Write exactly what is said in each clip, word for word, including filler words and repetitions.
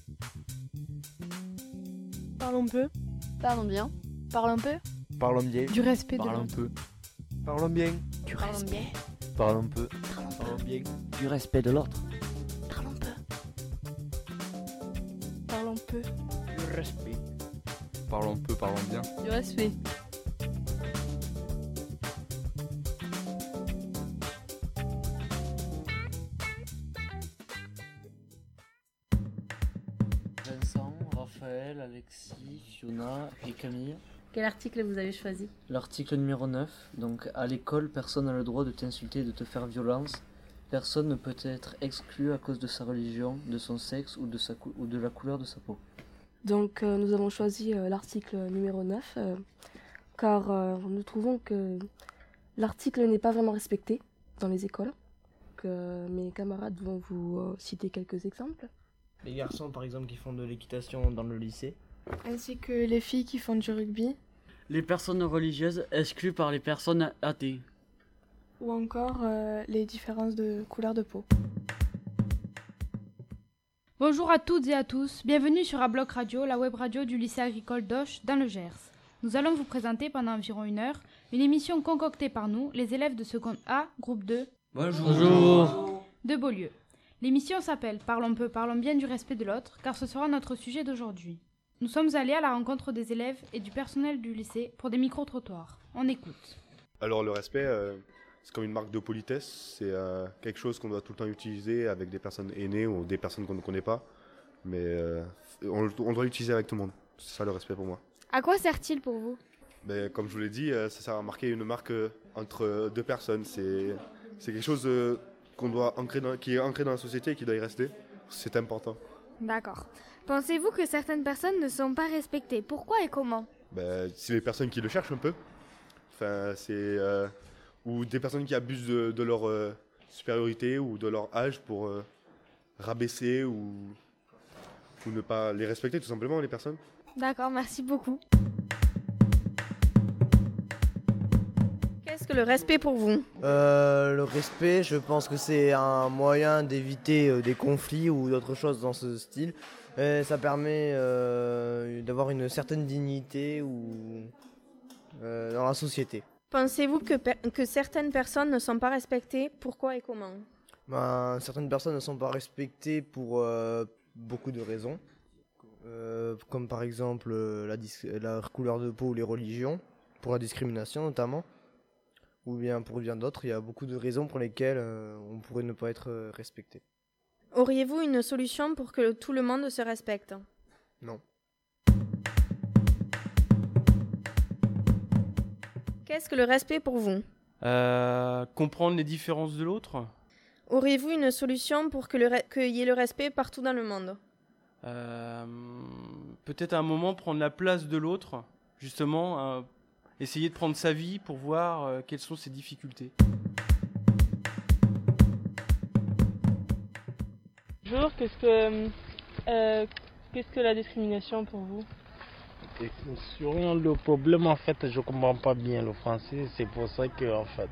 Parlons peu. Parlons bien. Parlons peu. Parlons bien. Du respect de Parlons l'autre. peu. Parlons bien. Du Parlons respect. bien. Parlons peu. Parlons peu. bien. Du respect de l'autre. Parlons peu. Parlons peu. Du respect. Parlons peu, parlons bien. Du respect. Vincent, Raphaël, Alexis, Fiona et Camille. Quel article vous avez choisi? L'article numéro neuf, donc à l'école, personne n'a le droit de t'insulter et de te faire violence. Personne ne peut être exclu à cause de sa religion, de son sexe ou de, sa cou- ou de la couleur de sa peau. Donc euh, nous avons choisi euh, l'article numéro neuf euh, car euh, nous trouvons que l'article n'est pas vraiment respecté dans les écoles. Que euh, mes camarades vont vous euh, citer quelques exemples. Les garçons, par exemple, qui font de l'équitation dans le lycée. Ainsi que les filles qui font du rugby. Les personnes religieuses exclues par les personnes athées. Ou encore euh, les différences de couleur de peau. Bonjour à toutes et à tous, bienvenue sur Abloc Radio, la web radio du lycée agricole d'Auch dans le Gers. Nous allons vous présenter pendant environ une heure une émission concoctée par nous, les élèves de seconde A, groupe deux, Bonjour. Bonjour. de Beaulieu. L'émission s'appelle Parlons peu, parlons bien du respect de l'autre, car ce sera notre sujet d'aujourd'hui. Nous sommes allés à la rencontre des élèves et du personnel du lycée pour des micro-trottoirs. On écoute. Alors le respect, euh, c'est comme une marque de politesse, c'est euh, quelque chose qu'on doit tout le temps utiliser avec des personnes aînées ou des personnes qu'on ne connaît pas, mais euh, on, on doit l'utiliser avec tout le monde, c'est ça le respect pour moi. À quoi sert-il pour vous? Mais comme je vous l'ai dit, euh, ça sert à marquer une marque euh, entre deux personnes, c'est, c'est quelque chose euh, qu'on doit ancrer dans, qui est ancré dans la société et qui doit y rester, c'est important. D'accord. Pensez-vous que certaines personnes ne sont pas respectées? Pourquoi et comment? Ben, c'est les personnes qui le cherchent un peu, enfin, c'est, euh, ou des personnes qui abusent de, de leur euh, supériorité ou de leur âge pour euh, rabaisser ou, ou ne pas les respecter tout simplement les personnes. D'accord, merci beaucoup. Qu'est-ce que le respect pour vous? Euh, le respect, je pense que c'est un moyen d'éviter euh, des conflits ou d'autres choses dans ce style. Et ça permet euh, d'avoir une certaine dignité ou, euh, dans la société. Pensez-vous que, per- que certaines personnes ne sont pas respectées? Pourquoi et comment? Ben, certaines personnes ne sont pas respectées pour euh, beaucoup de raisons, euh, comme par exemple euh, la, dis- la couleur de peau ou les religions, pour la discrimination notamment, ou bien pour bien d'autres. Il y a beaucoup de raisons pour lesquelles euh, on pourrait ne pas être euh, respecté. Auriez-vous une solution pour que tout le monde se respecte? Non. Qu'est-ce que le respect pour vous? Euh, comprendre les différences de l'autre. Auriez-vous une solution pour que le re- qu'il y ait le respect partout dans le monde? Euh, peut-être à un moment prendre la place de l'autre, justement, euh, essayer de prendre sa vie pour voir euh, quelles sont ses difficultés. Bonjour, qu'est-ce que, euh, qu'est-ce que la discrimination pour vous? Sur le problème, en fait, je comprends pas bien le français, c'est pour ça que, en fait,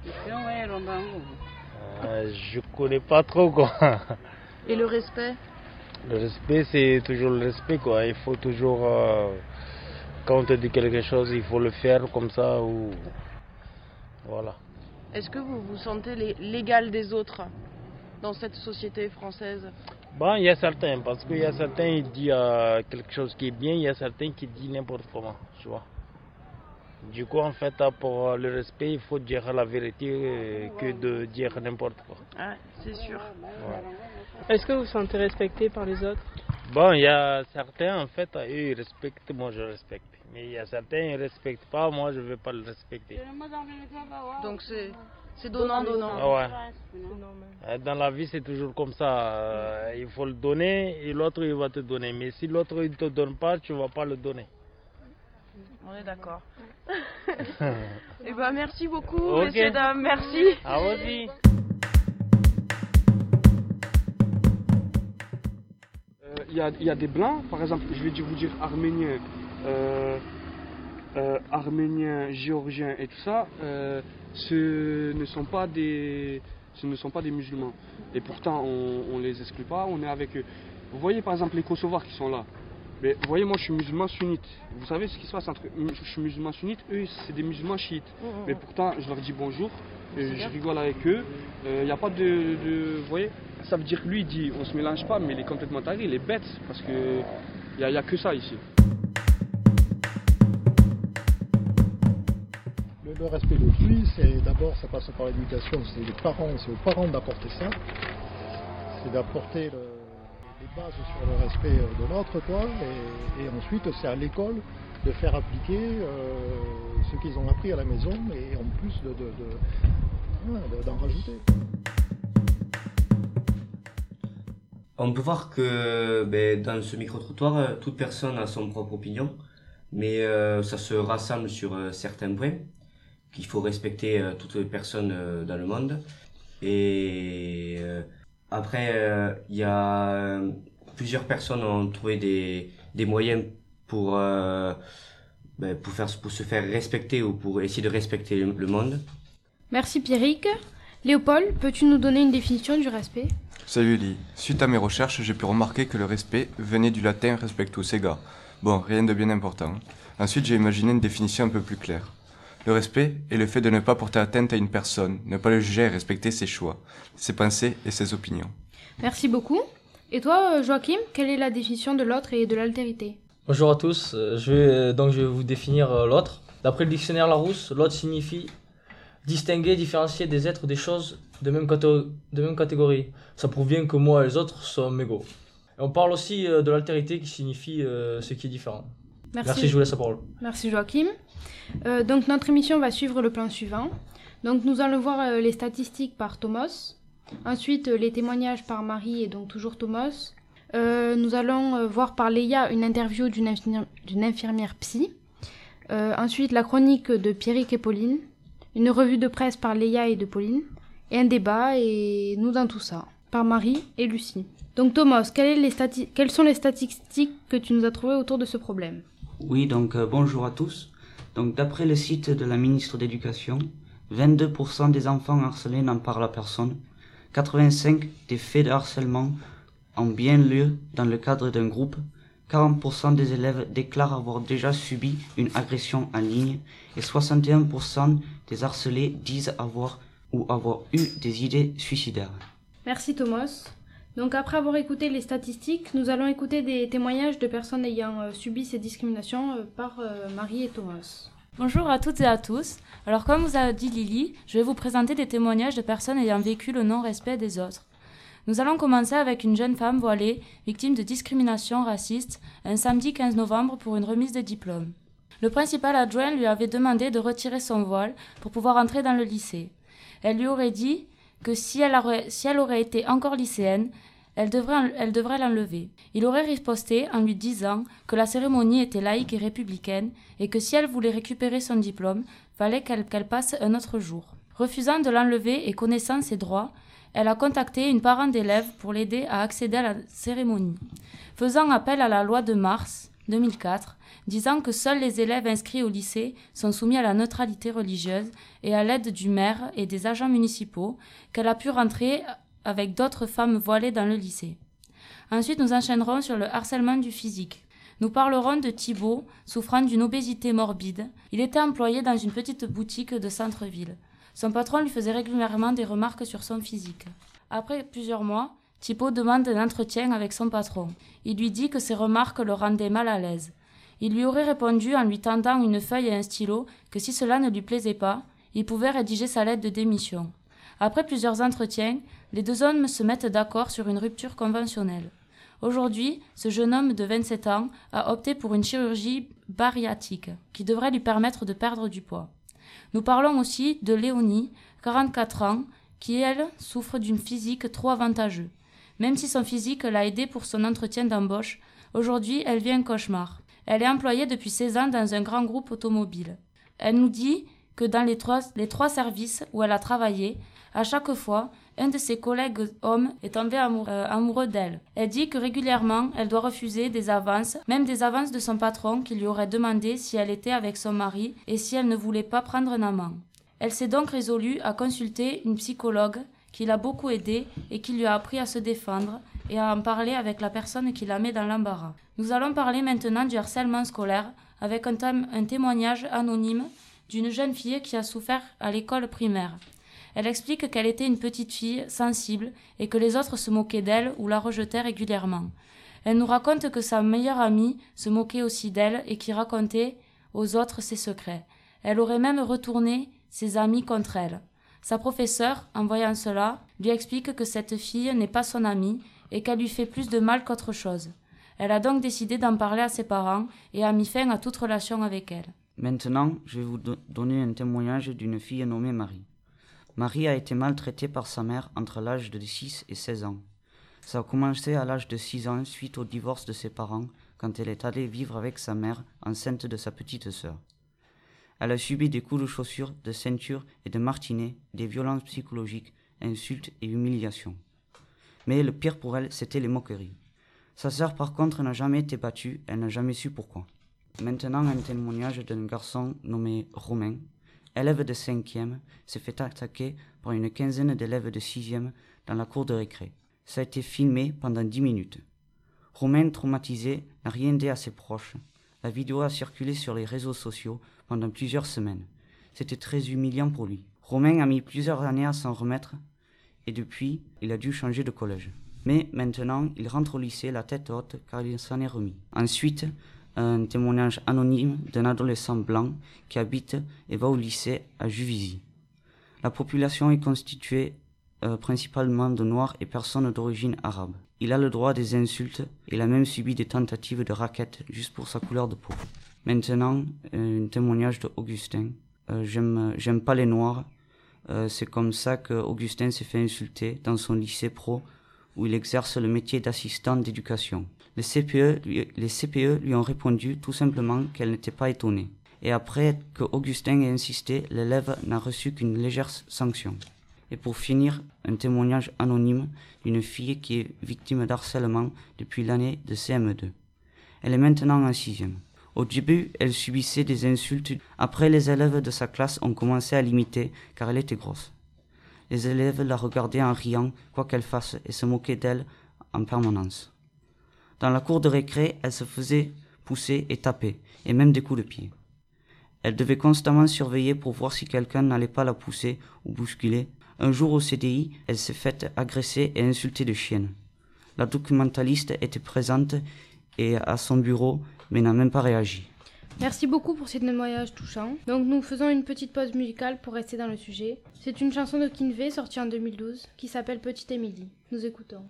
euh, je connais pas trop, quoi. Et le respect? Le respect, c'est toujours le respect, quoi. Il faut toujours, euh, quand on te dit quelque chose, il faut le faire comme ça, ou voilà. Est-ce que vous vous sentez l'é- l'égal des autres dans cette société française? Bon, il y a certains, parce qu'il y a certains qui disent euh, quelque chose qui est bien, il y a certains qui disent n'importe comment, tu vois. Du coup, en fait, pour le respect, il faut dire la vérité euh, que de dire n'importe quoi. Ah, c'est sûr. Ouais. Est-ce que vous vous sentez respecté par les autres? Bon, il y a certains, en fait, eux, ils respectent, moi je respecte. Mais il y a certains, ils ne respectent pas, moi je ne veux pas le respecter. Donc c'est, c'est donnant-donnant. Ah ouais. Dans la vie, c'est toujours comme ça. Euh, il faut le donner et l'autre, il va te donner. Mais si l'autre, il ne te donne pas, tu ne vas pas le donner. On est d'accord. Eh ben merci beaucoup, Ok. messieurs, dames, merci. Ah, aussi. Il y, a, y a des blancs, par exemple, je vais vous dire arméniens, euh, euh, arméniens, géorgiens et tout ça, euh, ce ne sont pas des, ce ne sont pas des musulmans. Et pourtant, on, on les exclut pas, on est avec eux. Vous voyez par exemple les Kosovars qui sont là. Mais vous voyez, moi je suis musulman sunnite. Vous savez ce qui se passe entre. Je suis musulman sunnite, eux c'est des musulmans chiites. Mmh, mmh. Mais pourtant je leur dis bonjour, et je rigole avec eux. Il euh, n'y a pas de, de. Vous voyez, ça veut dire que lui il dit on se mélange pas, mais il est complètement taré, il est bête. Parce que il n'y a, a que ça ici. Le, le respect d'autrui, c'est d'abord ça passe par l'éducation, c'est les parents, c'est aux parents d'apporter ça. C'est d'apporter le. Des bases sur le respect de l'autre, quoi, et, et ensuite c'est à l'école de faire appliquer euh, ce qu'ils ont appris à la maison et en plus de, de, de, de, d'en rajouter. On peut voir que ben, dans ce micro-trottoir, toute personne a son propre opinion, mais euh, ça se rassemble sur euh, certains points, qu'il faut respecter euh, toutes les personnes euh, dans le monde, et euh, après, il euh, y a euh, plusieurs personnes ont trouvé des des moyens pour euh, ben, pour faire pour se faire respecter ou pour essayer de respecter le, le monde. Merci Pierrick. Léopold, peux-tu nous donner une définition du respect? Salut Lee. Suite à mes recherches, j'ai pu remarquer que le respect venait du latin respectus ega. Bon, rien de bien important. Ensuite, j'ai imaginé une définition un peu plus claire. Le respect est le fait de ne pas porter atteinte à une personne, ne pas le juger et respecter ses choix, ses pensées et ses opinions. Merci beaucoup. Et toi, Joachim, quelle est la définition de l'autre et de l'altérité? Bonjour à tous, je vais, donc je vais vous définir l'autre. D'après le dictionnaire Larousse, l'autre signifie distinguer, différencier des êtres ou des choses de même, catégorie, de même catégorie. Ça prouve bien que moi et les autres sommes égaux. Et on parle aussi de l'altérité qui signifie euh, ce qui est différent. Merci. Merci, je vous laisse la parole. Merci Joachim. Euh, donc notre émission va suivre le plan suivant. Donc nous allons voir euh, les statistiques par Thomas. Ensuite euh, les témoignages par Marie et donc toujours Thomas. Euh, nous allons euh, voir par Léa une interview d'une infirmière, d'une infirmière psy. Euh, ensuite la chronique de Pierrick et Pauline. Une revue de presse par Léa et de Pauline. Et un débat et nous dans tout ça. Par Marie et Lucie. Donc Thomas, quelles, est les stati- quelles sont les statistiques que tu nous as trouvées autour de ce problème? Oui, donc euh, bonjour à tous. Donc d'après le site de la ministre d'éducation, vingt-deux pour cent des enfants harcelés n'en parlent à personne. quatre-vingt-cinq pour cent des faits de harcèlement ont bien lieu dans le cadre d'un groupe. quarante pour cent des élèves déclarent avoir déjà subi une agression en ligne. Et soixante et un pour cent des harcelés disent avoir ou avoir eu des idées suicidaires. Merci Thomas. Donc après avoir écouté les statistiques, nous allons écouter des témoignages de personnes ayant euh, subi ces discriminations euh, par euh, Marie et Thomas. Bonjour à toutes et à tous. Alors comme vous a dit Lily, je vais vous présenter des témoignages de personnes ayant vécu le non-respect des autres. Nous allons commencer avec une jeune femme voilée, victime de discrimination raciste, un samedi quinze novembre pour une remise de diplôme. Le principal adjoint lui avait demandé de retirer son voile pour pouvoir entrer dans le lycée. Elle lui aurait dit que si elle aurait, si elle aurait été encore lycéenne, elle devrait, elle devrait l'enlever. Il aurait riposté en lui disant que la cérémonie était laïque et républicaine et que si elle voulait récupérer son diplôme, fallait qu'elle, qu'elle passe un autre jour. Refusant de l'enlever et connaissant ses droits, elle a contacté une parent d'élève pour l'aider à accéder à la cérémonie, faisant appel à la loi de mars deux mille quatre, disant que seuls les élèves inscrits au lycée sont soumis à la neutralité religieuse et à l'aide du maire et des agents municipaux, qu'elle a pu rentrer avec d'autres femmes voilées dans le lycée. Ensuite, nous enchaînerons sur le harcèlement du physique. Nous parlerons de Thibaut, souffrant d'une obésité morbide. Il était employé dans une petite boutique de centre-ville. Son patron lui faisait régulièrement des remarques sur son physique. Après plusieurs mois, Thibaut demande un entretien avec son patron. Il lui dit que ces remarques le rendaient mal à l'aise. Il lui aurait répondu en lui tendant une feuille et un stylo que si cela ne lui plaisait pas, il pouvait rédiger sa lettre de démission. Après plusieurs entretiens, les deux hommes se mettent d'accord sur une rupture conventionnelle. Aujourd'hui, ce jeune homme de vingt-sept ans a opté pour une chirurgie bariatrique qui devrait lui permettre de perdre du poids. Nous parlons aussi de Léonie, quarante-quatre ans, qui, elle, souffre d'une physique trop avantageuse. Même si son physique l'a aidée pour son entretien d'embauche, aujourd'hui, elle vit un cauchemar. Elle est employée depuis seize ans dans un grand groupe automobile. Elle nous dit que dans les trois, les trois services où elle a travaillé, à chaque fois, un de ses collègues hommes est tombé amoureux, euh, amoureux d'elle. Elle dit que régulièrement, elle doit refuser des avances, même des avances de son patron qui lui aurait demandé si elle était avec son mari et si elle ne voulait pas prendre un amant. Elle s'est donc résolue à consulter une psychologue qui l'a beaucoup aidée et qui lui a appris à se défendre, et à en parler avec la personne qui la met dans l'embarras. Nous allons parler maintenant du harcèlement scolaire avec un, thème, un témoignage anonyme d'une jeune fille qui a souffert à l'école primaire. Elle explique qu'elle était une petite fille sensible et que les autres se moquaient d'elle ou la rejetaient régulièrement. Elle nous raconte que sa meilleure amie se moquait aussi d'elle et qui racontait aux autres ses secrets. Elle aurait même retourné ses amis contre elle. Sa professeure, en voyant cela, lui explique que cette fille n'est pas son amie et qu'elle lui fait plus de mal qu'autre chose. Elle a donc décidé d'en parler à ses parents et a mis fin à toute relation avec elle. Maintenant, je vais vous do- donner un témoignage d'une fille nommée Marie. Marie a été maltraitée par sa mère entre l'âge de six et seize ans. Ça a commencé à l'âge de six ans suite au divorce de ses parents quand elle est allée vivre avec sa mère enceinte de sa petite sœur. Elle a subi des coups de chaussure, de ceinture et de martinet, des violences psychologiques, insultes et humiliations. Mais le pire pour elle, c'était les moqueries. Sa sœur par contre n'a jamais été battue, elle n'a jamais su pourquoi. Maintenant un témoignage d'un garçon nommé Romain, élève de cinquième, s'est fait attaquer par une quinzaine d'élèves de sixième dans la cour de récré. Ça a été filmé pendant dix minutes. Romain, traumatisé, n'a rien dit à ses proches. La vidéo a circulé sur les réseaux sociaux pendant plusieurs semaines. C'était très humiliant pour lui. Romain a mis plusieurs années à s'en remettre et depuis, il a dû changer de collège. Mais maintenant, il rentre au lycée la tête haute car il s'en est remis. Ensuite, un témoignage anonyme d'un adolescent blanc qui habite et va au lycée à Juvisy. La population est constituée euh, principalement de noirs et personnes d'origine arabe. Il a le droit des insultes et il a même subi des tentatives de raquettes juste pour sa couleur de peau. Maintenant, euh, un témoignage d'Augustin. Euh, j'aime, j'aime pas les noirs. Euh, c'est comme ça qu'Augustin s'est fait insulter dans son lycée pro où il exerce le métier d'assistant d'éducation. Les C P E, lui, les C P E lui ont répondu tout simplement qu'elle n'était pas étonnée. Et après que Augustin ait insisté, l'élève n'a reçu qu'une légère sanction. Et pour finir, un témoignage anonyme d'une fille qui est victime d'harcèlement depuis l'année de C M deux. Elle est maintenant en sixième. Au début, elle subissait des insultes. Après, les élèves de sa classe ont commencé à l'imiter car elle était grosse. Les élèves la regardaient en riant, quoi qu'elle fasse, et se moquaient d'elle en permanence. Dans la cour de récré, elle se faisait pousser et taper, et même des coups de pied. Elle devait constamment surveiller pour voir si quelqu'un n'allait pas la pousser ou bousculer. Un jour au C D I, elle s'est faite agresser et insulter de chienne. La documentaliste était présente et à son bureau, mais n'a même pas réagi. Merci beaucoup pour ces témoignages touchants. Donc nous faisons une petite pause musicale pour rester dans le sujet. C'est une chanson de Kinvey sortie en deux mille douze qui s'appelle Petite Émilie. Nous écoutons.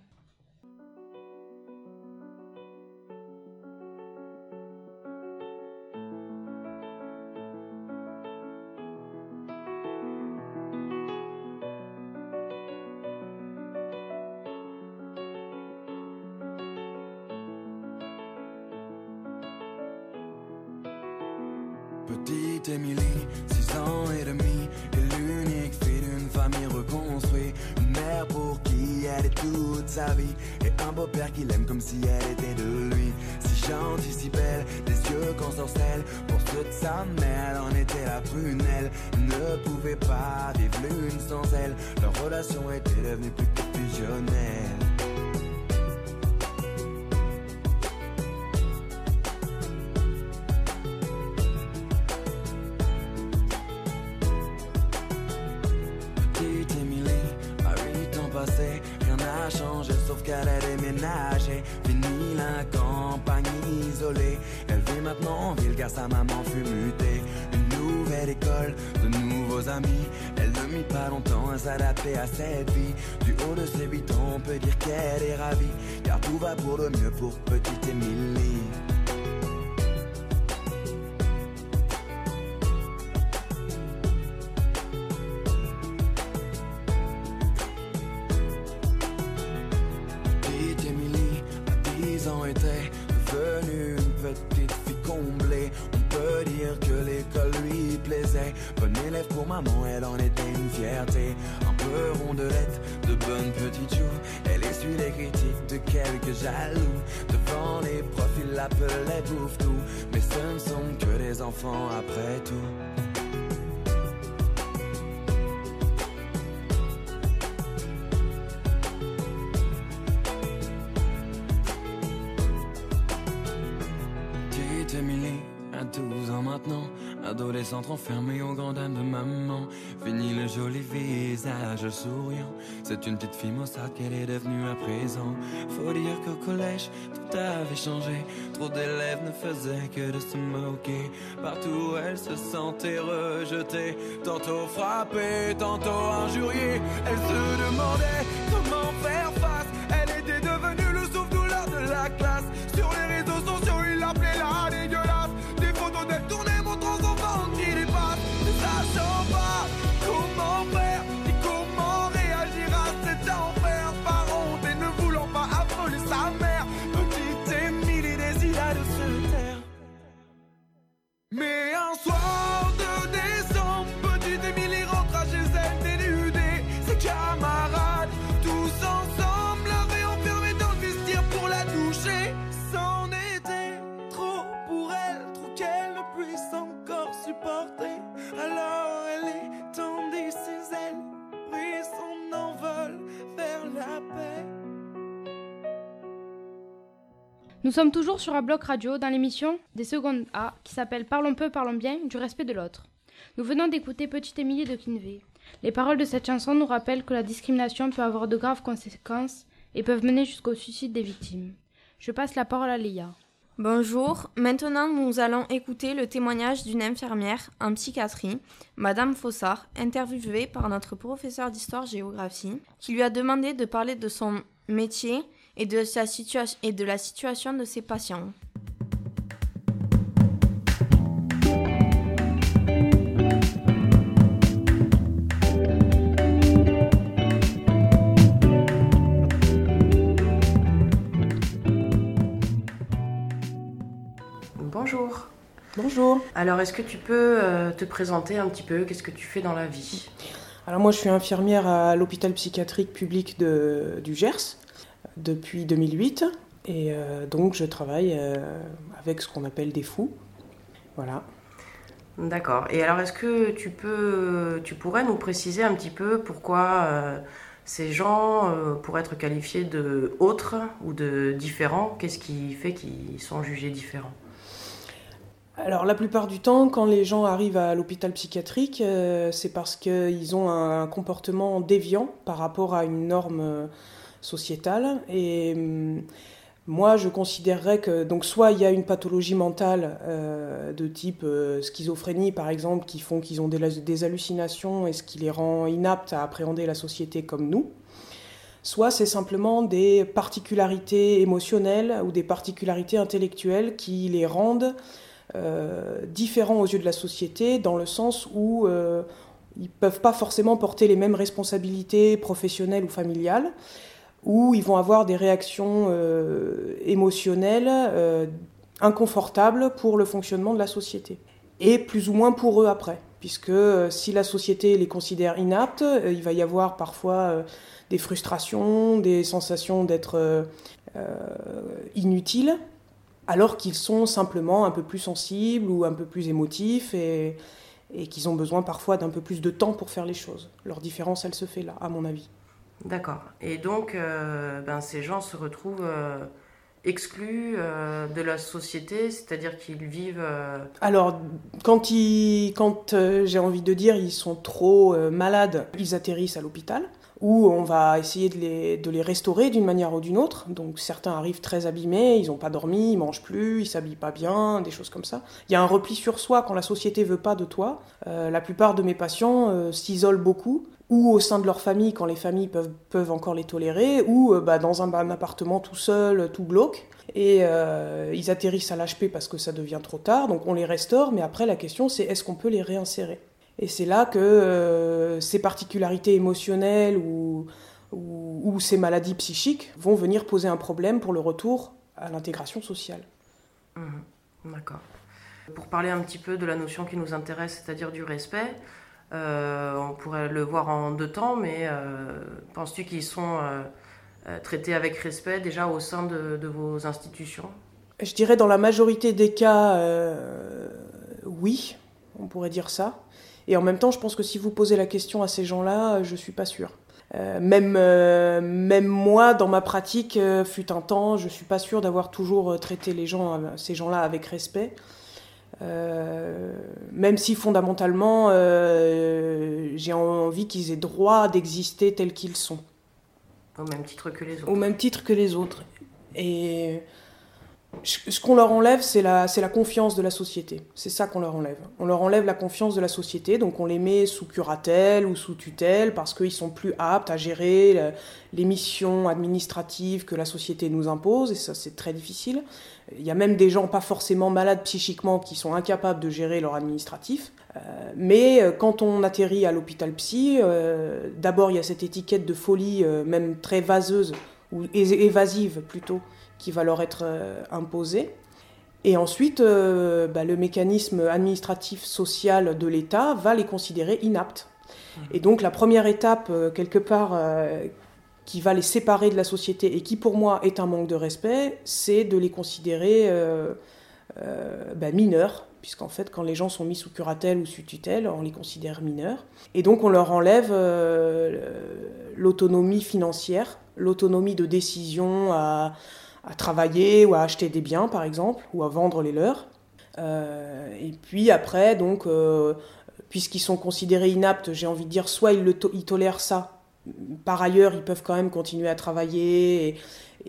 Petite Émilie, six ans et demi, est l'unique fille d'une famille reconstruite. Une mère pour qui elle est toute sa vie, et un beau-père qui l'aime comme si elle était de lui. Si gentille, si belle, des yeux qu'ensorcelle. Pour ceux de sa mère, elle en était la prunelle. Ne pouvait pas vivre l'une sans elle. Leur relation était devenue plus que fusionnelle. Rien n'a changé sauf qu'elle a déménagé. Fini la campagne isolée. Elle vit maintenant en ville car sa maman fut mutée. Une nouvelle école, de nouveaux amis. Elle ne mit pas longtemps à s'adapter à cette vie. Du haut de ses huit ans on peut dire qu'elle est ravie, car tout va pour le mieux pour petite Émilie. Était devenue une petite fille comblée. On peut dire que l'école lui plaisait. Bonne élève pour maman, elle en était une fierté. Un peu rondelette, de bonnes petites joues. Elle essuie les critiques de quelques jaloux. Devant les profs, ils l'appelaient bouffe-tout. Mais ce ne sont que des enfants après tout. Petite Émilie, à douze ans maintenant, adolescente enfermée au grand dam de maman. Fini le joli visage souriant, c'est une petite fille maussade qu'elle est devenue à présent. Faut dire qu'au collège, tout avait changé, trop d'élèves ne faisaient que de se moquer. Partout elle se sentait rejetée, tantôt frappée, tantôt injuriée. Elle se demandait comment faire face, elle était devenue le souffle-douleur de la classe. Sur les réseaux sociaux, il l'appelait la dégueulasse. Des photos d'elle tournées montrant son ventre qui dépasse. Ne sachant pas comment faire, ni comment réagir à cet enfer. Par honte et ne voulant pas affoler sa mère, petite Émilie décida de se taire. Mais un soir de décembre, petite Émilie rentra chez elle dénudée. Ses camarades, tous ensemble, l'avaient enfermée dans le vestiaire pour la toucher. C'en était trop pour elle, trop qu'elle ne puisse encore supporter. Alors elle étendit ses ailes, prit son envol vers la paix. Nous sommes toujours sur Abloc Radio dans l'émission des secondes A qui s'appelle Parlons peu, parlons bien du respect de l'autre. Nous venons d'écouter Petite Émilie de Kinvey. Les paroles de cette chanson nous rappellent que la discrimination peut avoir de graves conséquences et peuvent mener jusqu'au suicide des victimes. Je passe la parole à Léa. Bonjour, maintenant nous allons écouter le témoignage d'une infirmière en psychiatrie, Madame Fossard, interviewée par notre professeur d'histoire-géographie, qui lui a demandé de parler de son métier et de, sa situa- et de la situation de ses patients. Bonjour. Bonjour. Alors, est-ce que tu peux euh, te présenter un petit peu? Qu'est-ce que tu fais dans la vie? Alors moi, je suis infirmière à l'hôpital psychiatrique public de, du Gers depuis deux mille huit. Et euh, donc, je travaille euh, avec ce qu'on appelle des fous. Voilà. D'accord. Et alors, est-ce que tu peux, tu pourrais nous préciser un petit peu pourquoi euh, ces gens euh, pourraient être qualifiés de autres ou de différents? Qu'est-ce qui fait qu'ils sont jugés différents? Alors la plupart du temps, quand les gens arrivent à l'hôpital psychiatrique, euh, c'est parce qu'ils ont un comportement déviant par rapport à une norme euh, sociétale. Et euh, moi, je considérerais que donc soit il y a une pathologie mentale euh, de type euh, schizophrénie, par exemple, qui font qu'ils ont des, des hallucinations et ce qui les rend inaptes à appréhender la société comme nous. Soit c'est simplement des particularités émotionnelles ou des particularités intellectuelles qui les rendent Euh, différents aux yeux de la société, dans le sens où euh, ils ne peuvent pas forcément porter les mêmes responsabilités professionnelles ou familiales, où ils vont avoir des réactions euh, émotionnelles euh, inconfortables pour le fonctionnement de la société. Et plus ou moins pour eux après, puisque euh, si la société les considère inaptes, euh, il va y avoir parfois euh, des frustrations, des sensations d'être euh, euh, inutiles, alors qu'ils sont simplement un peu plus sensibles ou un peu plus émotifs et, et qu'ils ont besoin parfois d'un peu plus de temps pour faire les choses. Leur différence, elle se fait là, à mon avis. D'accord. Et donc, euh, ben, ces gens se retrouvent euh, exclus euh, de la société, c'est-à-dire qu'ils vivent... Euh... Alors, quand, ils, quand euh, j'ai envie de dire, ils sont trop euh, malades, ils atterrissent à l'hôpital, où on va essayer de les, de les restaurer d'une manière ou d'une autre. Donc certains arrivent très abîmés, ils n'ont pas dormi, ils mangent plus, ils s'habillent pas bien, des choses comme ça. Il y a un repli sur soi quand la société veut pas de toi. Euh, la plupart de mes patients euh, s'isolent beaucoup, ou au sein de leur famille quand les familles peuvent, peuvent encore les tolérer, ou euh, bah, dans un, un appartement tout seul, tout glauque. Et euh, ils atterrissent à l'H P parce que ça devient trop tard, donc on les restaure, mais après la question c'est est-ce qu'on peut les réinsérer ? Et c'est là que euh, ces particularités émotionnelles ou, ou, ou ces maladies psychiques vont venir poser un problème pour le retour à l'intégration sociale. Mmh, d'accord. Pour parler un petit peu de la notion qui nous intéresse, c'est-à-dire du respect, euh, on pourrait le voir en deux temps, mais euh, penses-tu qu'ils sont euh, traités avec respect déjà au sein de, de vos institutions ? Je dirais dans la majorité des cas, euh, oui, on pourrait dire ça. Et en même temps, je pense que si vous posez la question à ces gens-là, je ne suis pas sûre. Euh, même, euh, même moi, dans ma pratique, euh, fut un temps, je ne suis pas sûre d'avoir toujours traité les gens, euh, ces gens-là avec respect. Euh, même si fondamentalement, euh, j'ai envie qu'ils aient droit d'exister tels qu'ils sont. Au même titre que les autres. Au même titre que les autres. Et ce qu'on leur enlève, c'est la, c'est la confiance de la société. C'est ça qu'on leur enlève. On leur enlève la confiance de la société, donc on les met sous curatelle ou sous tutelle parce qu'ils sont plus aptes à gérer le, les missions administratives que la société nous impose, et ça c'est très difficile. Il y a même des gens pas forcément malades psychiquement qui sont incapables de gérer leur administratif. Euh, mais quand on atterrit à l'hôpital psy, euh, d'abord il y a cette étiquette de folie, euh, même très vaseuse, ou évasive plutôt, qui va leur être euh, imposée. Et ensuite, euh, bah, le mécanisme administratif social de l'État va les considérer inaptes. Mmh. Et donc la première étape, euh, quelque part, euh, qui va les séparer de la société et qui pour moi est un manque de respect, c'est de les considérer euh, euh, bah, mineurs, puisqu'en fait quand les gens sont mis sous curatelle ou sous tutelle, on les considère mineurs. Et donc on leur enlève euh, l'autonomie financière, l'autonomie de décision à, à travailler ou à acheter des biens par exemple, ou à vendre les leurs. Euh, et puis après, donc, euh, puisqu'ils sont considérés inaptes, j'ai envie de dire, soit ils, le to- ils tolèrent ça, par ailleurs, ils peuvent quand même continuer à travailler et,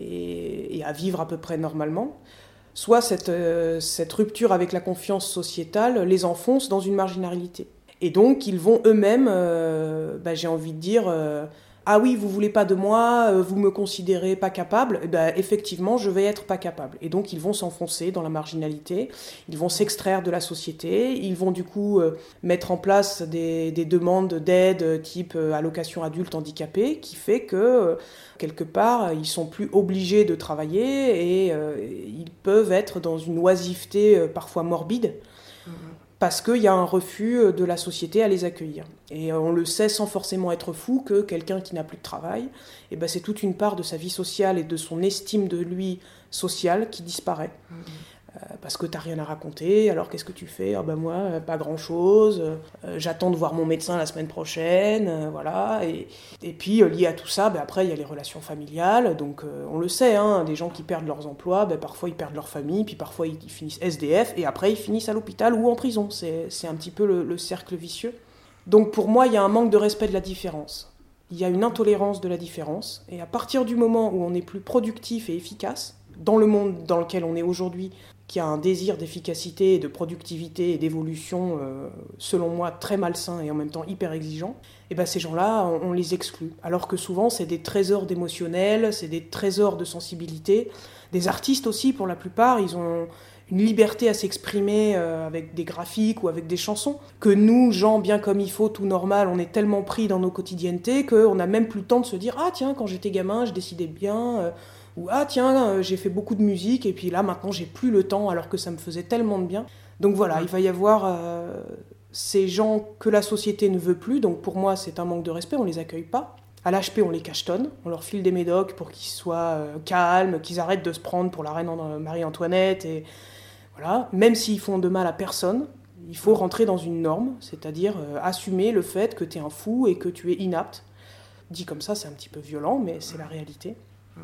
et, et à vivre à peu près normalement. Soit cette, euh, cette rupture avec la confiance sociétale les enfonce dans une marginalité. Et donc, ils vont eux-mêmes, euh, bah, j'ai envie de dire, euh, ah oui, vous voulez pas de moi, euh, vous me considérez pas capable, et bah, effectivement, je vais être pas capable. Et donc, ils vont s'enfoncer dans la marginalité, ils vont s'extraire de la société, ils vont du coup euh, mettre en place des, des demandes d'aide type euh, allocation adulte handicapé, qui fait que, euh, quelque part, ils sont plus obligés de travailler et euh, ils peuvent être dans une oisiveté euh, parfois morbide, mmh. parce qu'il y a un refus de la société à les accueillir. Et on le sait sans forcément être fou que quelqu'un qui n'a plus de travail, eh ben c'est toute une part de sa vie sociale et de son estime de lui sociale qui disparaît. Mmh. Euh, parce que t'as rien à raconter, alors qu'est-ce que tu fais ? Ah ben moi, euh, pas grand-chose, euh, j'attends de voir mon médecin la semaine prochaine, euh, voilà. Et, et puis, euh, lié à tout ça, ben, après, il y a les relations familiales, donc euh, on le sait, hein, des gens qui perdent leurs emplois, ben, parfois ils perdent leur famille, puis parfois ils, ils finissent S D F, et après ils finissent à l'hôpital ou en prison. C'est, c'est un petit peu le, le cercle vicieux. Donc pour moi, il y a un manque de respect de la différence. Il y a une intolérance de la différence, et à partir du moment où on est plus productif et efficace, dans le monde dans lequel on est aujourd'hui, qui a un désir d'efficacité, de productivité et d'évolution, euh, selon moi, très malsain et en même temps hyper exigeant, et ben ces gens-là, on, on les exclut. Alors que souvent, c'est des trésors d'émotionnel, c'est des trésors de sensibilité. Des artistes aussi, pour la plupart, ils ont une liberté à s'exprimer euh, avec des graphiques ou avec des chansons, que nous, gens bien comme il faut, tout normal, on est tellement pris dans nos quotidiennetés qu'on n'a même plus le temps de se dire « Ah tiens, quand j'étais gamin, je décidais bien euh, », ou « Ah tiens, euh, j'ai fait beaucoup de musique et puis là maintenant j'ai plus le temps alors que ça me faisait tellement de bien ». Donc voilà, il va y avoir euh, ces gens que la société ne veut plus, donc pour moi c'est un manque de respect, on les accueille pas. À l'H P, on les cachetonne, on leur file des médocs pour qu'ils soient euh, calmes, qu'ils arrêtent de se prendre pour la reine Marie-Antoinette, et voilà, même s'ils font de mal à personne, il faut rentrer dans une norme, c'est-à-dire euh, assumer le fait que tu es un fou et que tu es inapte. Dit comme ça, c'est un petit peu violent, mais c'est la réalité.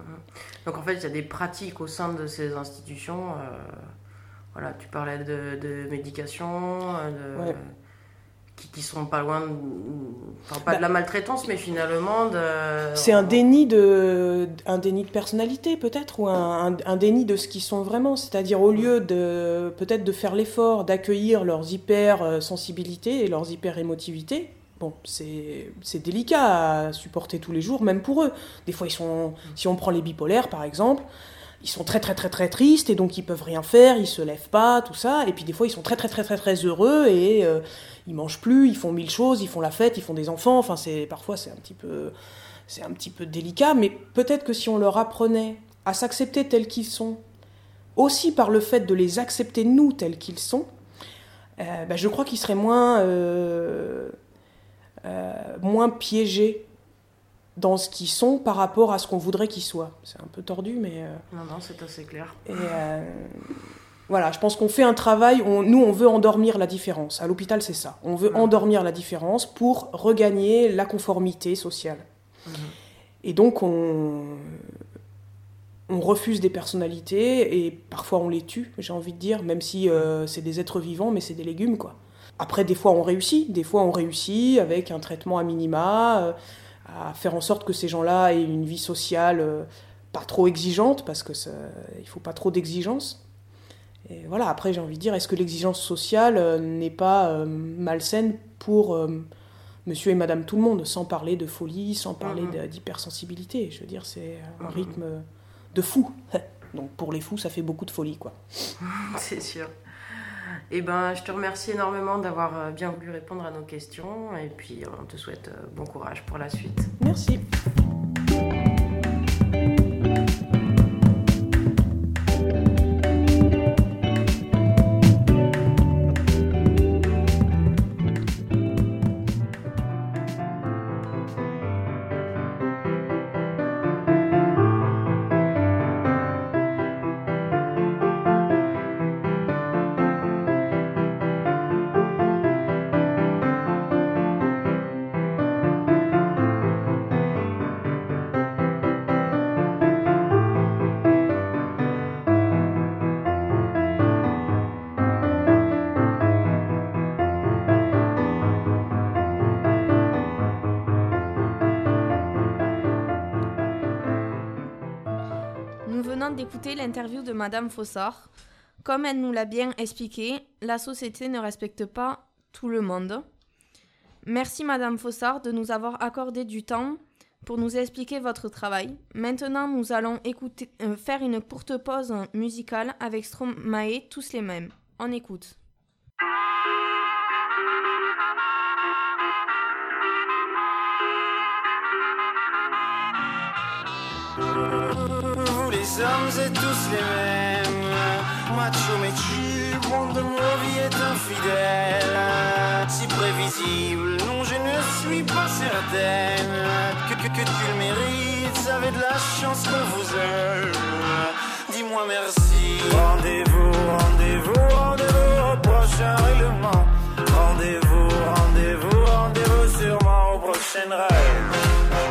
Donc en fait, il y a des pratiques au sein de ces institutions. Euh, voilà, tu parlais de, de médication, de, ouais. qui, qui sont pas loin, de, enfin pas bah, de la maltraitance, mais finalement de. C'est un déni de, un déni de personnalité peut-être, ou un, un, un déni de ce qu'ils sont vraiment. C'est-à-dire au lieu de peut-être de faire l'effort d'accueillir leurs hyper sensibilités et leurs hyper émotivités. Bon, c'est, c'est délicat à supporter tous les jours, même pour eux. Des fois, ils sont, si on prend les bipolaires, par exemple, ils sont très, très, très, très tristes, et donc ils peuvent rien faire, ils se lèvent pas, tout ça. Et puis des fois, ils sont très, très, très, très, très heureux, et euh, ils mangent plus, ils font mille choses, ils font la fête, ils font des enfants. Enfin, c'est, parfois, c'est un petit peu, c'est un petit peu délicat, mais peut-être que si on leur apprenait à s'accepter tels qu'ils sont, aussi par le fait de les accepter, nous, tels qu'ils sont, euh, ben, je crois qu'ils seraient moins... Euh, Euh, moins piégés dans ce qu'ils sont par rapport à ce qu'on voudrait qu'ils soient. C'est un peu tordu, mais... Euh... Non, non, c'est assez clair. Et euh... voilà, je pense qu'on fait un travail, on... nous, on veut endormir la différence. À l'hôpital, c'est ça. On veut mmh. endormir la différence pour regagner la conformité sociale. Mmh. Et donc on, on refuse des personnalités et parfois on les tue, j'ai envie de dire, même si euh, c'est des êtres vivants, mais c'est des légumes, quoi. Après, des fois on réussit, des fois on réussit avec un traitement à minima, euh, à faire en sorte que ces gens-là aient une vie sociale euh, pas trop exigeante, parce que ça, il faut pas trop d'exigence. Et voilà, après j'ai envie de dire, est-ce que l'exigence sociale euh, n'est pas euh, malsaine pour euh, monsieur et madame tout le monde, sans parler de folie, sans parler Mmh. de- d'hypersensibilité. Je veux dire, c'est un rythme de fou. Donc pour les fous, ça fait beaucoup de folie, quoi. C'est sûr. Eh ben, je te remercie énormément d'avoir euh, bien voulu répondre à nos questions et puis on te souhaite euh, bon courage pour la suite. Merci. Nous venons d'écouter l'interview de Madame Fossard. Comme elle nous l'a bien expliqué, la société ne respecte pas tout le monde. Merci Madame Fossard de nous avoir accordé du temps pour nous expliquer votre travail. Maintenant, nous allons écouter, euh, faire une courte pause musicale avec Stromae, tous les mêmes. On écoute. Vous les hommes êtes tous les mêmes. Macho mais chill, monde de nos vies est infidèle. Si prévisible, non je ne suis pas certaine que, que, que tu le mérites, vous avez de la chance qu'on vous aime. Dis-moi merci. Rendez-vous, rendez-vous, rendez-vous au prochain règlement. Rendez-vous, rendez-vous, rendez-vous sûrement au prochain rêve.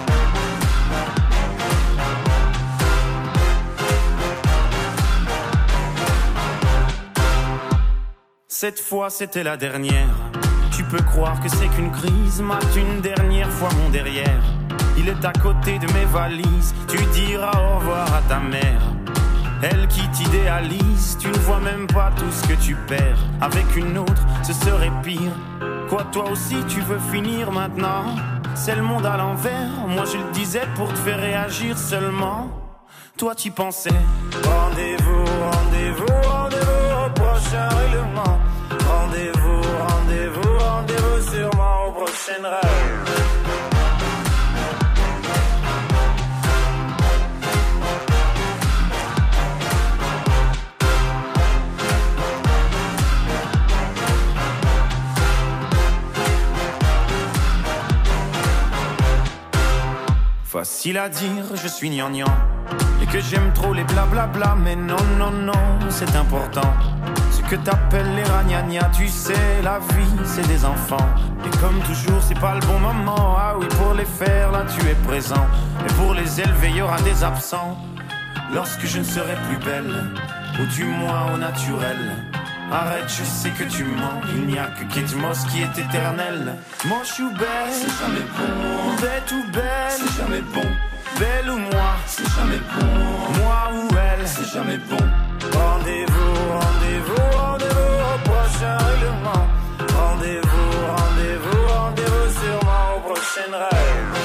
Cette fois c'était la dernière. Tu peux croire que c'est qu'une crise. Mate une dernière fois mon derrière. Il est à côté de mes valises. Tu diras au revoir à ta mère. Elle qui t'idéalise. Tu ne vois même pas tout ce que tu perds. Avec une autre ce serait pire. Quoi toi aussi tu veux finir maintenant? C'est le monde à l'envers. Moi je le disais pour te faire réagir seulement. Toi tu pensais. Rendez-vous, rendez-vous, rendez-vous au prochain règlement. Rendez-vous, rendez-vous, rendez-vous sûrement au prochain rêve. Facile à dire, je suis gnangnan. Et que j'aime trop les blablabla. Mais non, non, non, c'est important. Ce que t'appelles les ragnagnas, tu sais, la vie, c'est des enfants. Et comme toujours, c'est pas le bon moment. Ah oui, pour les faire, là, tu es présent. Et pour les élever, y aura des absents. Lorsque je ne serai plus belle, ou du moins au naturel. Arrête, je sais que tu mens. Il n'y a que Kate Moss qui est éternelle. Moche ou belle, c'est jamais bon. Bête ou belle, c'est jamais bon. Belle ou moi, c'est jamais bon. Moi ou elle, c'est jamais bon. Rendez-vous, rendez-vous, rendez-vous au prochain règlement. Rendez-vous, rendez-vous, rendez-vous sûrement au prochain rêve.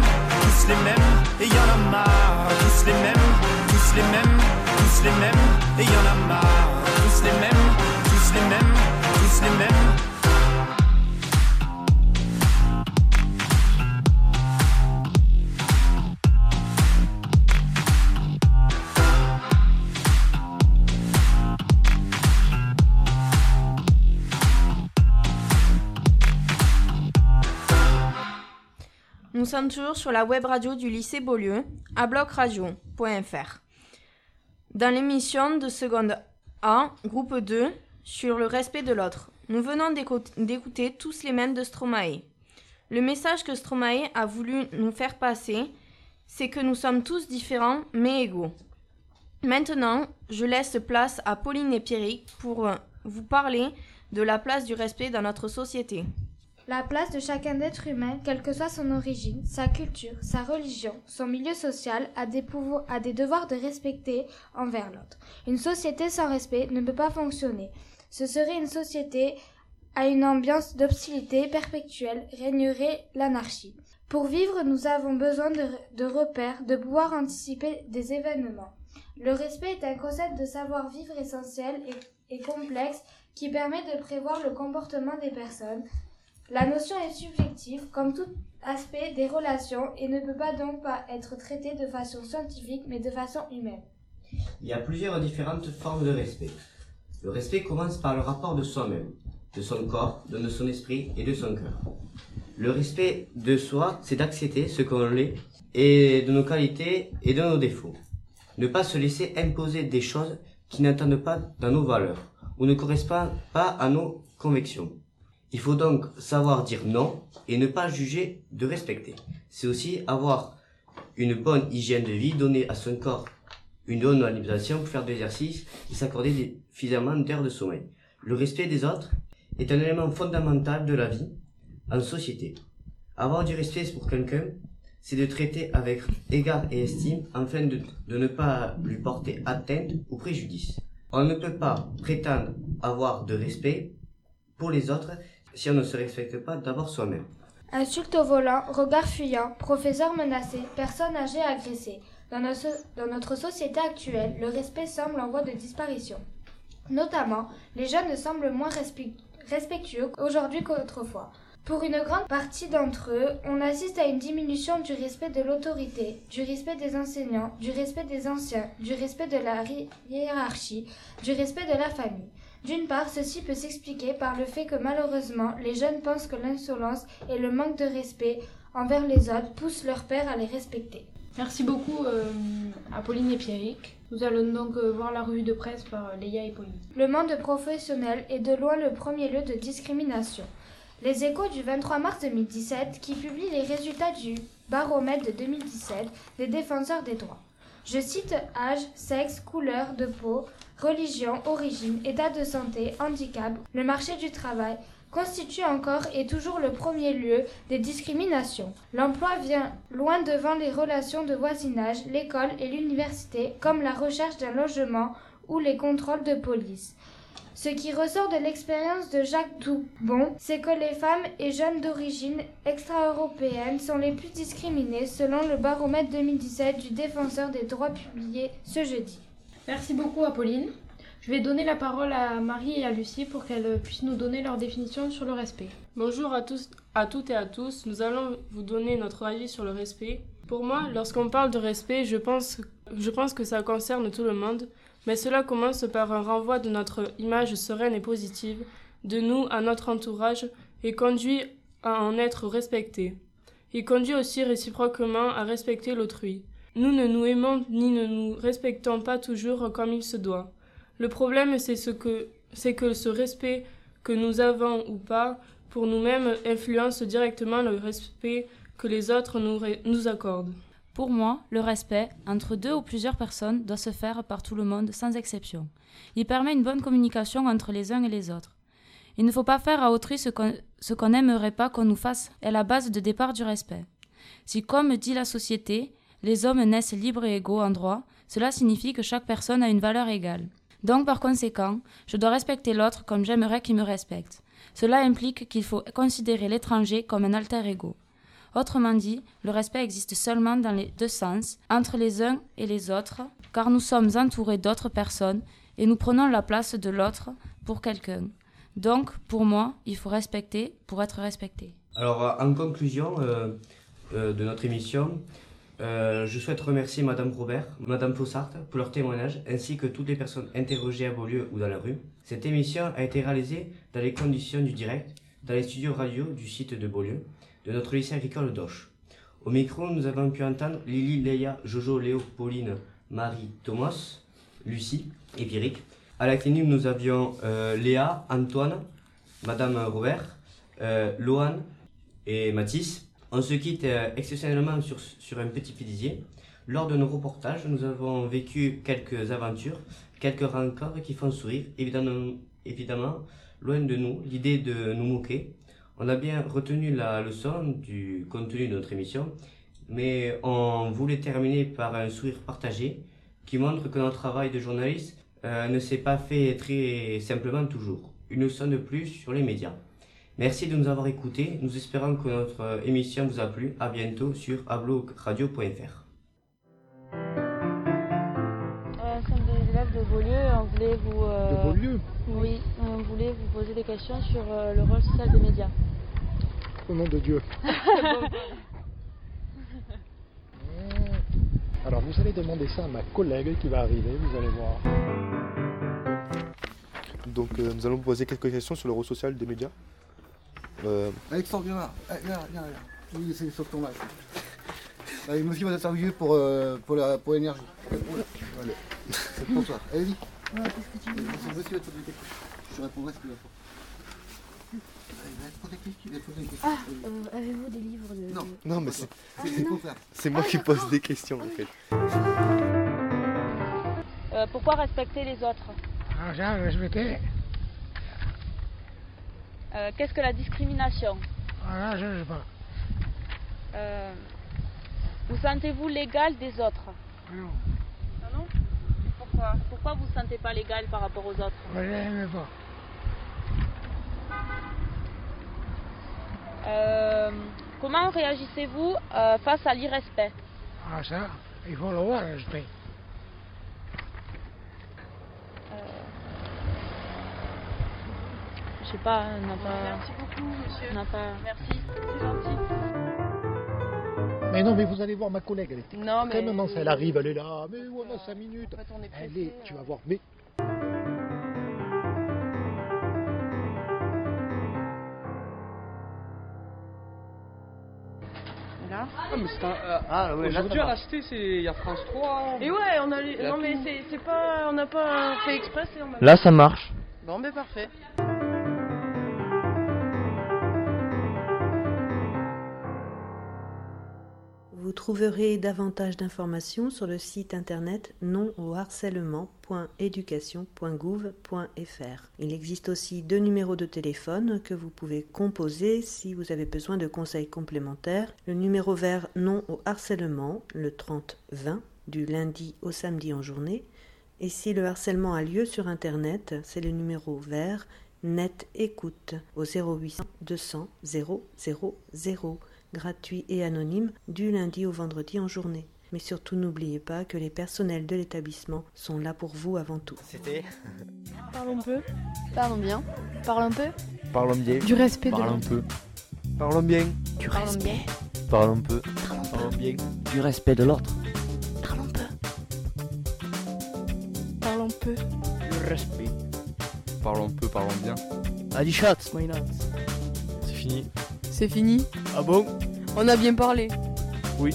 les mêmes, et y en a marre. Tous les mêmes, tous les mêmes, tous les mêmes. Nous sommes toujours sur la web radio du lycée Beaulieu, à bloc radio point f r. Dans l'émission de seconde A, groupe deux, sur le respect de l'autre, nous venons d'écouter Tous les mêmes de Stromae. Le message que Stromae a voulu nous faire passer, c'est que nous sommes tous différents mais égaux. Maintenant, je laisse place à Pauline et Pierrick pour vous parler de la place du respect dans notre société. La place de chacun d'être humain, quelle que soit son origine, sa culture, sa religion, son milieu social, a des, pouvoirs, a des devoirs de respecter envers l'autre. Une société sans respect ne peut pas fonctionner. Ce serait une société à une ambiance d'hostilité perpétuelle, régnerait l'anarchie. Pour vivre, nous avons besoin de, de repères, de pouvoir anticiper des événements. Le respect est un concept de savoir-vivre essentiel et, et complexe qui permet de prévoir le comportement des personnes. La notion est subjective, comme tout aspect des relations, et ne peut pas donc pas être traitée de façon scientifique, mais de façon humaine. Il y a plusieurs différentes formes de respect. Le respect commence par le rapport de soi-même, de son corps, de son esprit et de son cœur. Le respect de soi, c'est d'accepter ce qu'on est, et de nos qualités et de nos défauts. Ne pas se laisser imposer des choses qui n'entendent pas dans nos valeurs, ou ne correspondent pas à nos convictions. Il faut donc savoir dire non et ne pas juger de respecter. C'est aussi avoir une bonne hygiène de vie, donner à son corps une bonne alimentation pour faire de l'exercice et s'accorder suffisamment d'heures de sommeil. Le respect des autres est un élément fondamental de la vie en société. Avoir du respect pour quelqu'un, c'est de traiter avec égard et estime afin de, de ne pas lui porter atteinte ou préjudice. On ne peut pas prétendre avoir de respect pour les autres si on ne se respecte pas d'abord soi-même. Insulte au volant, regard fuyant, professeur menacé, personne âgée agressée. Dans notre, dans notre société actuelle, le respect semble en voie de disparition. Notamment, les jeunes semblent moins respe- respectueux aujourd'hui qu'autrefois. Pour une grande partie d'entre eux, on assiste à une diminution du respect de l'autorité, du respect des enseignants, du respect des anciens, du respect de la hiérarchie, du respect de la famille. D'une part, ceci peut s'expliquer par le fait que malheureusement, les jeunes pensent que l'insolence et le manque de respect envers les autres poussent leurs pères à les respecter. Merci beaucoup euh, à Pauline et Pierrick. Nous allons donc euh, voir la revue de presse par euh, Léa et Pauline. Le monde professionnel est de loin le premier lieu de discrimination. Les Échos du vingt-trois mars deux mille dix-sept qui publient les résultats du baromètre de deux mille dix-sept des défenseurs des droits. Je cite âge, sexe, couleur de peau, religion, origine, état de santé, handicap, le marché du travail constitue encore et toujours le premier lieu des discriminations. L'emploi vient loin devant les relations de voisinage, l'école et l'université, comme la recherche d'un logement ou les contrôles de police. Ce qui ressort de l'expérience de Jacques Toubon, c'est que les femmes et jeunes d'origine extra-européenne sont les plus discriminées selon le baromètre deux mille dix-sept du Défenseur des droits publié ce jeudi. Merci beaucoup à Pauline. Je vais donner la parole à Marie et à Lucie pour qu'elles puissent nous donner leur définition sur le respect. Bonjour à tous, à toutes et à tous. Nous allons vous donner notre avis sur le respect. Pour moi, lorsqu'on parle de respect, je pense, je pense que ça concerne tout le monde. Mais cela commence par un renvoi de notre image sereine et positive, de nous à notre entourage, et conduit à en être respecté. Il conduit aussi réciproquement à respecter l'autrui. Nous ne nous aimons ni ne nous respectons pas toujours comme il se doit. Le problème, c'est, ce que, c'est que ce respect que nous avons ou pas pour nous-mêmes influence directement le respect que les autres nous, ré- nous accordent. Pour moi, le respect entre deux ou plusieurs personnes doit se faire par tout le monde sans exception. Il permet une bonne communication entre les uns et les autres. Il ne faut pas faire à autrui ce qu'on, ce qu'on n'aimerait pas qu'on nous fasse est la base de départ du respect. Si, comme dit la société, les hommes naissent libres et égaux en droit, cela signifie que chaque personne a une valeur égale. Donc, par conséquent, je dois respecter l'autre comme j'aimerais qu'il me respecte. Cela implique qu'il faut considérer l'étranger comme un alter ego. Autrement dit, le respect existe seulement dans les deux sens, entre les uns et les autres, car nous sommes entourés d'autres personnes et nous prenons la place de l'autre pour quelqu'un. Donc, pour moi, il faut respecter pour être respecté. Alors, euh, en conclusion euh, euh, de notre émission, euh, je souhaite remercier Madame Robert, Madame Fossart pour leur témoignage, ainsi que toutes les personnes interrogées à Beaulieu ou dans la rue. Cette émission a été réalisée dans les conditions du direct, dans les studios radio du site de Beaulieu, de notre lycée agricole d'Auch. Au micro, nous avons pu entendre Lily, Léa, Jojo, Léo, Pauline, Marie, Thomas, Lucie et Pierrick. À la clinique, nous avions euh, Léa, Antoine, Madame Robert, euh, Loane et Mathis. On se quitte euh, exceptionnellement sur, sur un petit pédisier. Lors de nos reportages, nous avons vécu quelques aventures, quelques rencontres qui font sourire. Évidemment, évidemment loin de nous l'idée de nous moquer. On a bien retenu la leçon du contenu de notre émission, mais on voulait terminer par un sourire partagé qui montre que notre travail de journaliste euh, ne s'est pas fait très simplement toujours. Une leçon de plus sur les médias. Merci de nous avoir écoutés. Nous espérons que notre émission vous a plu. À bientôt sur ablog radio point f r. Euh, nous sommes des élèves de Beaulieu. On voulait vous. Euh... De Beaulieu ? Oui, on voulait vous poser des questions sur euh, le rôle social des médias. Au nom de Dieu. Alors vous allez demander ça à ma collègue qui va arriver, vous allez voir. Donc euh, nous allons vous poser quelques questions sur le rôle social des médias. Euh... Alexandre, viens là. Viens, viens, viens. Oui, c'est sur ton âge. Allez, monsieur va t'interviewer pour, euh, pour, la, pour l'énergie. Allez, c'est pour toi. Allez, dis. Ah, qu'est-ce que tu veux ? C'est monsieur va te poser des questions. Je te répondrai ce qu'il va faire. Ah, euh, avez-vous des livres de... Non, non mais c'est Ah, c'est moi qui pose des questions en fait. Euh, pourquoi respecter les autres ? Ah, ça, respecter. Euh, Qu'est-ce que la discrimination ? Ah, là, je ne sais pas. Euh, vous sentez-vous l'égal des autres ? Non. Non, non ? Pourquoi ? Pourquoi vous ne vous sentez pas l'égal par rapport aux autres ? Je n'aime pas. Euh, comment réagissez-vous euh, face à l'irrespect ? Ah ça, il faut le voir, le respect. Euh, je sais pas, on n'a pas... Merci beaucoup, monsieur. On n'a pas... Merci, c'est gentil. Mais non, mais vous allez voir ma collègue, elle était Non, mais... extrêmement ça, elle arrive, elle est là, mais on a cinq minutes. En fait, on est pressé, elle est, tu euh. vas voir, mais... Là. Ah, mais c'est un. Euh, Ah, ouais, là, aujourd'hui ça à va. la cité, c'est il y a France trois. Et ouais, on a... Il y a Non, mais tout. c'est c'est pas... On n'a pas fait exprès, c'est... on a- Là, ça marche. Bon, ben parfait. Vous trouverez davantage d'informations sur le site internet non au harcèlement point éducation point gouv point f r. Il existe aussi deux numéros de téléphone que vous pouvez composer si vous avez besoin de conseils complémentaires. Le numéro vert non au harcèlement, le trente vingt, du lundi au samedi en journée. Et si le harcèlement a lieu sur internet, c'est le numéro vert net écoute au zéro huit cents deux cents zéro zéro zéro. Gratuit et anonyme du lundi au vendredi en journée. Mais surtout n'oubliez pas que les personnels de l'établissement sont là pour vous avant tout. C'était Parlons peu. Parlons bien. Parlons peu. Parlons bien. Du respect de Parlons l'autre. peu. Parlons bien. Du respect. Parlons peu. Parlons bien. Du respect de l'autre. Parlons peu. Parlons peu. Du respect. Parlons peu, parlons bien. Adi shots, my nuts. C'est fini. C'est fini. Ah bon ? On a bien parlé. Oui.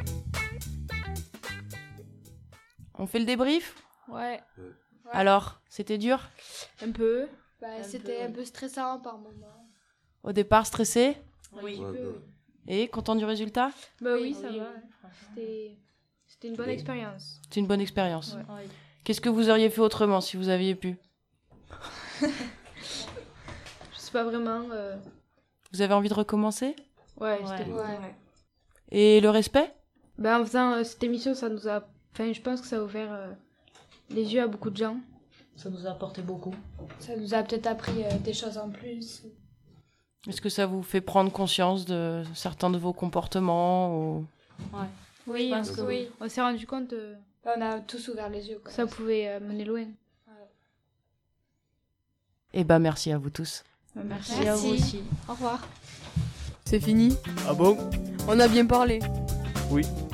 On fait le débrief ? Ouais. Alors, c'était dur ? Un peu. Bah, c'était un peu stressant par moment. Au départ, stressé ? Oui. Et content du résultat ? Bah oui, ça va. C'était c'était une bonne expérience. C'est une bonne expérience. Ouais. Qu'est-ce que vous auriez fait autrement si vous aviez pu ? Je sais pas vraiment. euh, Vous avez envie de recommencer ? Ouais, c'était Ouais. ouais. Et le respect ? Bah, en faisant euh, cette émission, ça nous a. Enfin, je pense que ça a ouvert euh, les yeux à beaucoup de gens. Ça nous a apporté beaucoup. Ça nous a peut-être appris euh, des choses en plus. Est-ce que ça vous fait prendre conscience de certains de vos comportements ou... Ouais. Oui, Je pense on, que oui. On s'est rendu compte euh, On a tous ouvert les yeux. Quoi. que ça pouvait euh, mener loin. Et bah merci à vous tous. Merci, Merci à vous aussi. Au revoir. C'est fini? Ah bon? On a bien parlé. Oui.